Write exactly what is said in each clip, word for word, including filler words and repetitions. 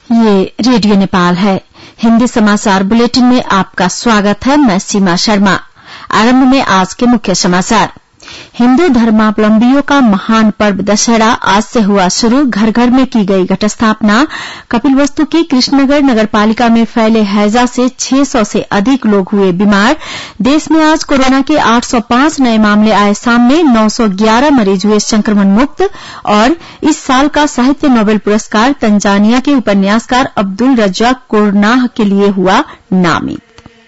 ये रेडियो नेपाल है। हिंदी समाचार बुलेटिन में आपका स्वागत है। मैं सीमा शर्मा। आरंभ में आज के मुख्य समाचार। हिंदू धर्मावलंबियों का महान पर्व दशहरा आज से हुआ शुरू। घर घर में की गई घट स्थापना। कपिलवस्तु की कृष्णनगर नगरपालिका में फैले हैजा से छह सौ से अधिक लोग हुए बीमार। देश में आज कोरोना के आठ सौ पांच नए मामले आए सामने। नौ सौ ग्यारह मरीज हुए संक्रमण मुक्त। और इस साल का साहित्य नोबेल पुरस्कार तंजानिया के उपन्यासकार अब्दुल रज्जाक कोरनाह के लिए हुआ नामित।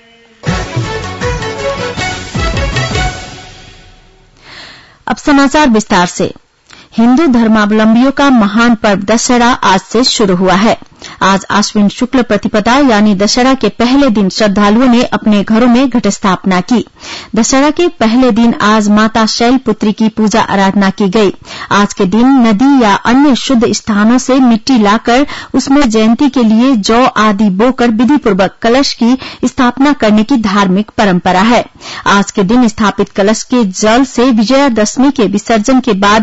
अब समाचार विस्तार से। हिंदू धर्मावलंबियों का महान पर्व दशहरा आज से शुरू हुआ है। आज आश्विन शुक्ल प्रतिपदा यानी दशहरा के पहले दिन श्रद्धालुओं ने अपने घरों में घट स्थापना की। दशहरा के पहले दिन आज माता शैलपुत्री की पूजा आराधना की गई। आज के दिन नदी या अन्य शुद्ध स्थानों से मिट्टी लाकर उसमें जयंती के लिए जौ आदि बोकर विधिपूर्वक कलश की स्थापना करने की धार्मिक परंपरा है। आज के दिन स्थापित कलश के जल से विजयादशमी के विसर्जन के बाद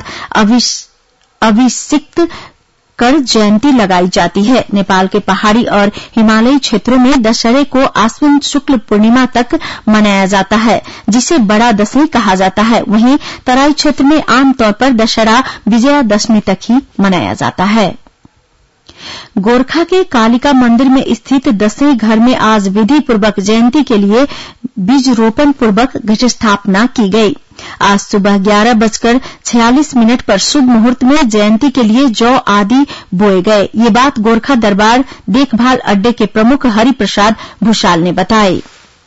अभिषिक्त कर जयंती लगाई जाती है। नेपाल के पहाड़ी और हिमालयी क्षेत्रों में दशहरे को आश्विन शुक्ल पूर्णिमा तक मनाया जाता है, जिसे बड़ा दशमी कहा जाता है। वहीं तराई क्षेत्र में आमतौर पर दशहरा विजयादशमी तक ही मनाया जाता है। गोरखा के कालिका मंदिर में स्थित दशई घर में आज विधि पूर्वक जयंती के लिए बीज रोपण पूर्वक घट स्थापना की गई। आज सुबह ग्यारह बजकर छियालीस मिनट पर शुभ मुहूर्त में जयंती के लिए जौ आदि बोए गए। ये बात गोरखा दरबार देखभाल अड्डे के प्रमुख हरिप्रसाद भूषाल ने बताई।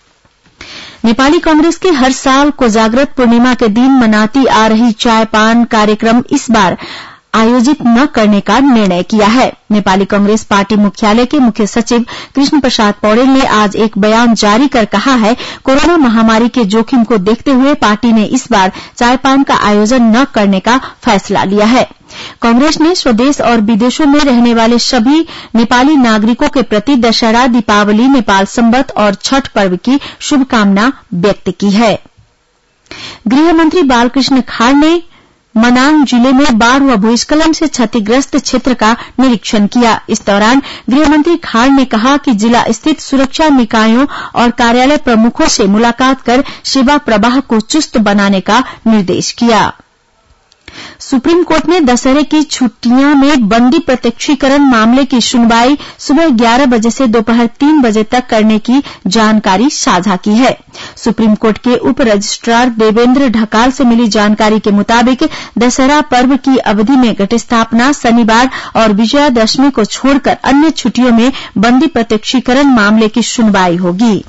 नेपाली कांग्रेस के हर साल कोजाग्रत पूर्णिमा के दिन मनाती आ रही चाय पान कार्यक्रम इस बार आयोजित न करने का निर्णय किया है। नेपाली कांग्रेस पार्टी मुख्यालय के मुख्य सचिव कृष्ण प्रसाद पौडेल ने आज एक बयान जारी कर कहा है, कोरोना महामारी के जोखिम को देखते हुए पार्टी ने इस बार चाय पान का आयोजन न करने का फैसला लिया है। कांग्रेस ने स्वदेश और विदेशों में रहने वाले सभी नेपाली नागरिकों के प्रति दशहरा, दीपावली, नेपाल संवत और छठ पर्व की शुभकामना व्यक्त की है। गृहमंत्री बालकृष्ण खाड़ ने मनाङ जिले में बाढ़ व भूस्खलन से क्षतिग्रस्त क्षेत्र का निरीक्षण किया। इस दौरान गृहमंत्री खाड़ ने कहा कि जिला स्थित सुरक्षा निकायों और कार्यालय प्रमुखों से मुलाकात कर सेवा प्रवाह को चुस्त बनाने का निर्देश किया। सुप्रीम कोर्ट ने दशहरे की छुट्टियां में बंदी प्रत्यक्षीकरण मामले की सुनवाई सुबह ग्यारह बजे से दोपहर तीन बजे तक करने की जानकारी साझा की है। सुप्रीम कोर्ट के उप रजिस्ट्रार देवेंद्र ढकाल से मिली जानकारी के मुताबिक दशहरा पर्व की अवधि में घट स्थापना, शनिवार और विजयादशमी को छोड़कर अन्य छुट्टियों में बंदी प्रत्यक्षीकरण मामले की सुनवाई होगी।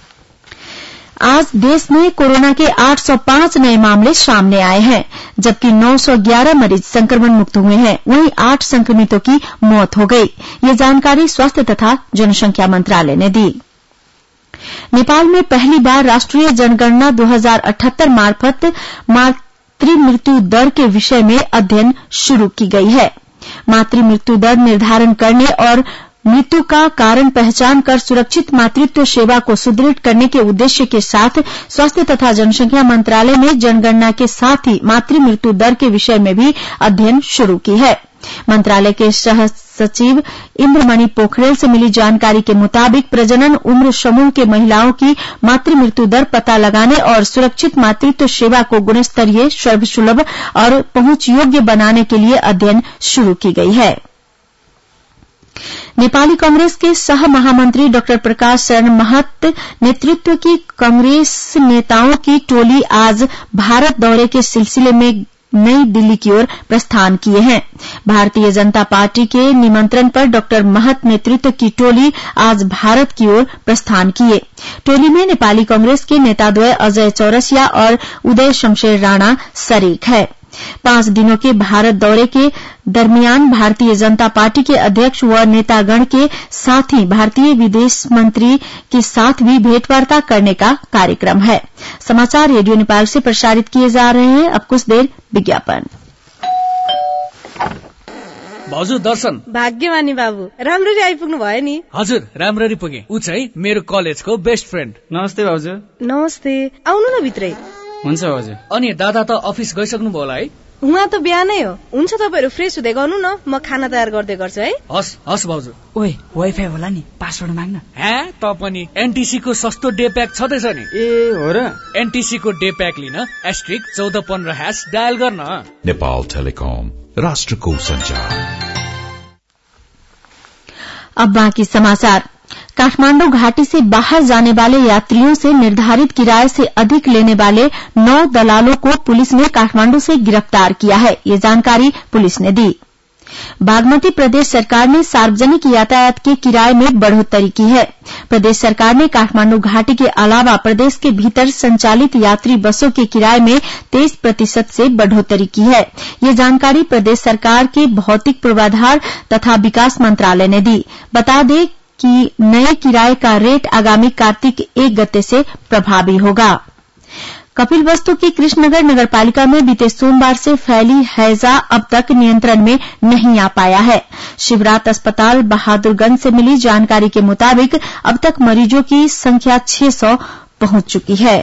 आज देश में कोरोना के आठ सौ पांच नए मामले सामने आए हैं, जबकि नौ सौ ग्यारह मरीज संक्रमण मुक्त हुए हैं। वहीं आठ संक्रमितों की मौत हो गई। ये जानकारी स्वास्थ्य तथा जनसंख्या मंत्रालय ने दी। नेपाल में पहली बार राष्ट्रीय जनगणना दो हजार अठहत्तर मार्फत मातृ मृत्यु दर के विषय में अध्ययन शुरू की गई है। मातृ मृत्यु दर निर्धारण करने और मृत्यु का कारण पहचान कर सुरक्षित मातृत्व सेवा को सुदृढ़ करने के उद्देश्य के साथ स्वास्थ्य तथा जनसंख्या मंत्रालय ने जनगणना के साथ ही मातृ मृत्यु दर के विषय में भी अध्ययन शुरू की है। मंत्रालय के सह सचिव इंद्रमणि पोखरेल से मिली जानकारी के मुताबिक प्रजनन उम्र समूह के महिलाओं की मातृ मृत्यु दर पता लगाने और सुरक्षित मातृत्व सेवा को गुणस्तरीय, सर्वसुलभ और पहुंच योग्य बनाने के लिए अध्ययन शुरू की गई है। नेपाली कांग्रेस के सह महामंत्री डॉक्टर प्रकाश शरण महत नेतृत्व की कांग्रेस नेताओं की टोली आज भारत दौरे के सिलसिले में नई दिल्ली की ओर प्रस्थान किए हैं। भारतीय जनता पार्टी के निमंत्रण पर डॉक्टर महत नेतृत्व की टोली आज भारत की ओर प्रस्थान किए। टोली में नेपाली कांग्रेस के नेताद्वय अजय चौरसिया और उदय शमशेर राणा शरीक है। पांच दिनों के भारत दौरे के दरमियान भारतीय जनता पार्टी के अध्यक्ष व नेतागण के साथ ही भारतीय विदेश मंत्री के साथ भी भेंटवार्ता करने का कार्यक्रम है। समाचार रेडियो नेपाल से प्रसारित किए जा रहे हैं। अब कुछ देर विज्ञापन। भाउजू दर्शन। भाग्यमानी बाबु, राम्ररी आइपुग्नु भयो नि। हजुर, राम्ररी पुगे। उ चाहिँ मेरो कलेजको बेस्ट फ्रेन्ड। नमस्ते भाउजू। नमस्ते, आउनु न भित्रै। हुन्छ भाउजू। अनि दादा त अफिस गइसक्नु भयो होला है? उहाँ त बिहानै हो। हुन्छ तपाईहरु फ्रेश हुँदै गर्नु न, म खाना तयार गर्दै गर्छु है। हस् हस् भाउजू। ओए वाइफाई होला नि, पासवर्ड माग्न। हे त पनि एनटीसी को सस्तो डे प्याक छदैछ नि। ए हो र? एनटीसी को डे प्याक लिन एस्ट्रिक चौध पन्ध्र ह्याश डायल गर्न। नेपाल टेलिकम, राष्ट्रको संचार। अब बाकी समाचार। काठमांडू घाटी से बाहर जाने वाले यात्रियों से निर्धारित किराए से अधिक लेने वाले नौ दलालों को पुलिस ने काठमांडू से गिरफ्तार किया है। ये जानकारी पुलिस ने दी। बागमती प्रदेश सरकार ने सार्वजनिक यातायात के किराए में बढ़ोतरी की है। प्रदेश सरकार ने काठमांडू घाटी के अलावा प्रदेश के भीतर संचालित यात्री बसों के किराए में तेईस प्रतिशत से बढ़ोतरी की है। ये जानकारी प्रदेश सरकार के भौतिक पूर्वाधार तथा विकास मंत्रालय ने दी। बता दें कि नए किराए का रेट आगामी कार्तिक एक गते से प्रभावी होगा। कपिलवस्तु की कृष्णनगर नगरपालिका में बीते सोमवार से फैली हैजा अब तक नियंत्रण में नहीं आ पाया है। शिवरात अस्पताल बहादुरगंज से मिली जानकारी के मुताबिक अब तक मरीजों की संख्या छह सौ पहुंच चुकी है।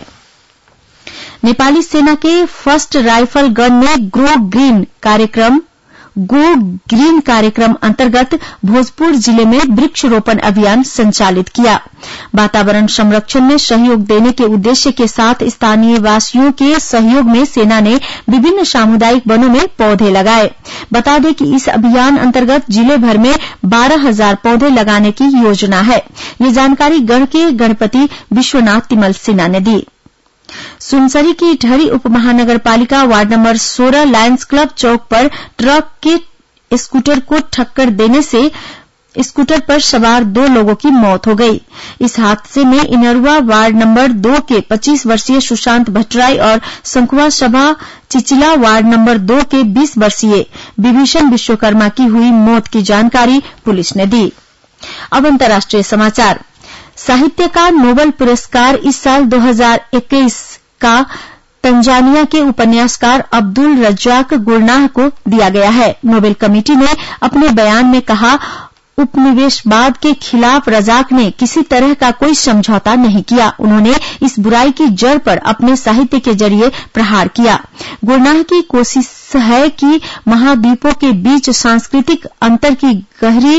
नेपाली सेना के फर्स्ट राइफल गन ने ग्रो ग्रीन कार्यक्रम गो ग्रीन कार्यक्रम अंतर्गत भोजपुर जिले में वृक्षरोपण अभियान संचालित किया। वातावरण संरक्षण में सहयोग देने के उद्देश्य के साथ स्थानीय वासियों के सहयोग में सेना ने विभिन्न सामुदायिक वनों में पौधे लगाए। बता दें कि इस अभियान अंतर्गत जिले भर में बारह हजार पौधे लगाने की योजना है। ये जानकारी गण के गणपति विश्वनाथ तिमल सिन्हा ने दी। सुनसरी की ढरी उप महानगरपालिका वार्ड नंबर सोलह लायंस क्लब चौक पर ट्रक के स्कूटर को टक्कर देने से स्कूटर पर सवार दो लोगों की मौत हो गई। इस हादसे में इनरुआ वार्ड नंबर दो के पच्चीस वर्षीय सुशांत भट्टराई और संकुआ सभा चिचिला वार्ड नंबर दो के बीस वर्षीय विभीषण विश्वकर्मा की हुई मौत की जानकारी पुलिस ने दी। अब अंतर्राष्ट्रीय समाचार। साहित्य का नोबेल पुरस्कार इस साल दो हज़ार इक्कीस का तंजानिया के उपन्यासकार अब्दुल रज्जाक गुरनाह को दिया गया है। नोबेल कमेटी ने अपने बयान में कहा, उपनिवेशवाद के खिलाफ रजाक ने किसी तरह का कोई समझौता नहीं किया। उन्होंने इस बुराई की जड़ पर अपने साहित्य के जरिए प्रहार किया। गुरनाह की कोशिश है कि महाद्वीपों के बीच सांस्कृतिक अंतर की गहरी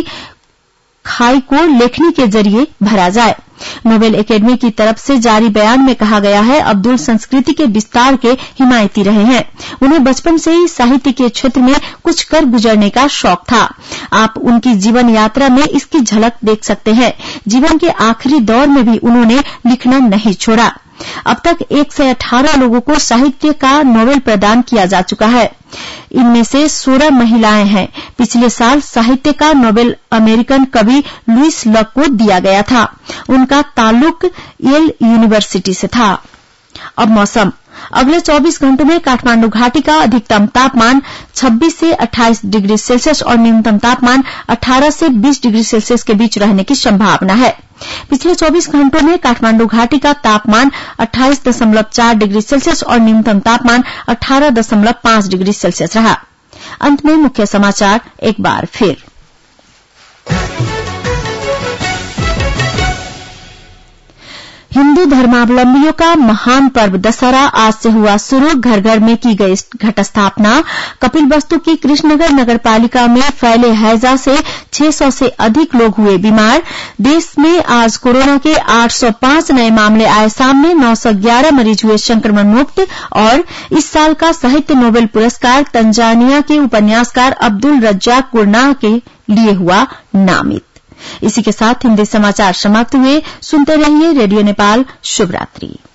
खाई को लेखनी के जरिए भरा जाए। नोबेल एकेडमी की तरफ से जारी बयान में कहा गया है, अब्दुल संस्कृति के विस्तार के हिमायती रहे हैं। उन्हें बचपन से ही साहित्य के क्षेत्र में कुछ कर गुजरने का शौक था। आप उनकी जीवन यात्रा में इसकी झलक देख सकते हैं। जीवन के आखिरी दौर में भी उन्होंने लिखना नहीं छोड़ा। अब तक एक सौ अठारह लोगों को साहित्य का नोबेल प्रदान किया जा चुका है। इनमें से सोलह महिलाएं हैं। पिछले साल साहित्य का नोबेल अमेरिकन कवि लुइस लक को दिया गया था। उनका ताल्लुक येल यूनिवर्सिटी से था। अब मौसम। अगले चौबीस घंटों में काठमांडू घाटी का अधिकतम तापमान छब्बीस से अट्ठाईस डिग्री सेल्सियस और न्यूनतम तापमान अठारह से बीस डिग्री सेल्सियस के बीच रहने की संभावना है। पिछले चौबीस घंटों में काठमांडू घाटी का तापमान अट्ठाईस दशमलव चार डिग्री सेल्सियस और न्यूनतम तापमान अठारह दशमलव पांच डिग्री सेल्सियस रहा। अंत में मुख्य समाचार एक बार फिर। हिंदू धर्मावलंबियों का महान पर्व दशहरा आज से हुआ शुरू। घर घर में की गई घट स्थापना। कपिलवस्तु की कृष्णनगर नगरपालिका में फैले हैजा से छह सौ से अधिक लोग हुए बीमार। देश में आज कोरोना के आठ सौ पांच नए मामले आए सामने। नौ सौ ग्यारह मरीज हुए संक्रमण मुक्त। और इस साल का साहित्य नोबेल पुरस्कार तंजानिया के उपन्यासकार अब्दुल रज्जाक गुरनाह के लिए हुआ नामित। इसी के साथ हिंदी समाचार समाप्त हुए। सुनते रहिए रेडियो नेपाल। शुभ रात्रि।